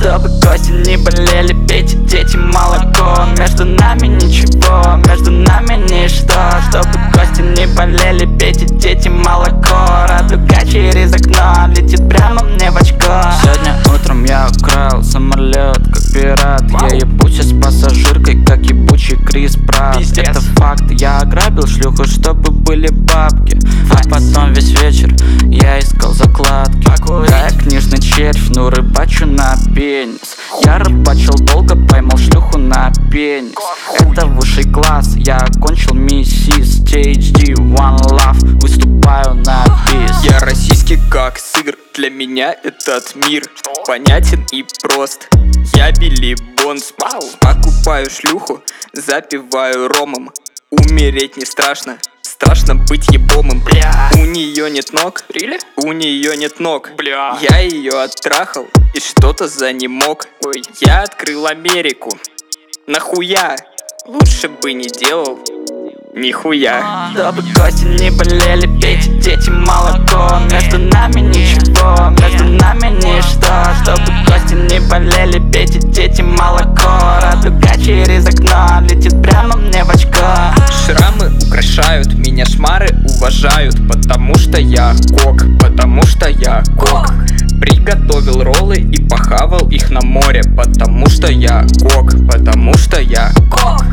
Чтобы кости не болели, пейте, дети, молоко. Между нами ничего, между нами ничто. Чтобы кости не болели, пейте, дети, молоко. Радуга через окно летит прямо мне в очко. Сегодня утром я украл самолет, как пират. Я ебусь с пассажиркой, как ебучий Крис Пратт. Это факт, я ограбил шлюху, чтобы были бабки. А потом весь вечер я искал закладки. Да, я книжный червь, но рыбачу на пенис. Я рыбачил долго, поймал шлюху на пенис. Это высший класс, я окончил миссис THD One Love, выступаю на бис. Я российский как сыр, для меня этот мир понятен и прост. Я Билли Бонс, покупаю шлюху, запиваю ромом. Умереть не страшно, страшно быть ебомым. У нее нет ног, у нее нет ног. Я ее оттрахал и что-то за не мог. Я открыл Америку, нахуя? Лучше бы не делал нихуя. Чтобы кости не болели, пейте, дети, молоко. Между нами ничего, между нами ничто. Чтобы кости не болели, пейте, дети, молоко. Радуга через окно летит прямо мне в очко. Шрамы украшают, меня шмары уважают, потому что я кок, потому что я кок. Приготовил роллы и похавал их на море, потому что я кок, потому что я кок.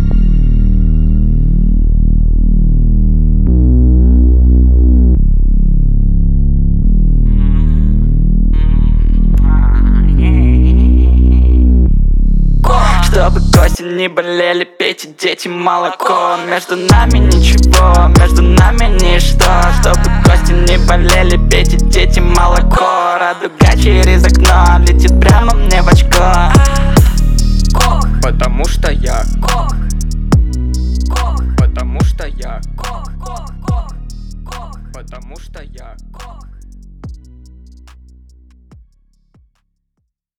Чтобы кости не болели, пейте, дети, молоко. Между нами ничего, между нами ничто. Чтобы кости не болели, пейте, дети, молоко. Радуга через окно летит прямо мне в очко. Потому что я кок, потому что я кок, потому что я